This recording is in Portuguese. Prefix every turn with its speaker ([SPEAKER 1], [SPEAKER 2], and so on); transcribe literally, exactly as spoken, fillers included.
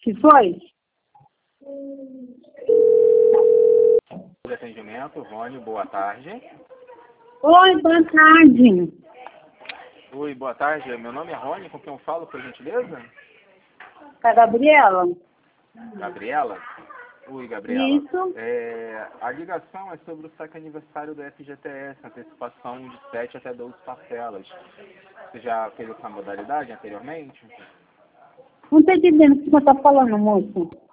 [SPEAKER 1] Que foi?
[SPEAKER 2] De atendimento, Rony, boa tarde.
[SPEAKER 1] Oi, boa tarde.
[SPEAKER 2] Oi, boa tarde. Meu nome é Rony, com quem eu falo, por gentileza?
[SPEAKER 1] Com a Gabriela?
[SPEAKER 2] Gabriela? Oi, Gabriela.
[SPEAKER 1] Isso.
[SPEAKER 2] É, a ligação é sobre o saque aniversário do F G T S, antecipação de sete até doze parcelas. Você já fez essa modalidade anteriormente?
[SPEAKER 1] Não estou entendendo o que você está falando, moço.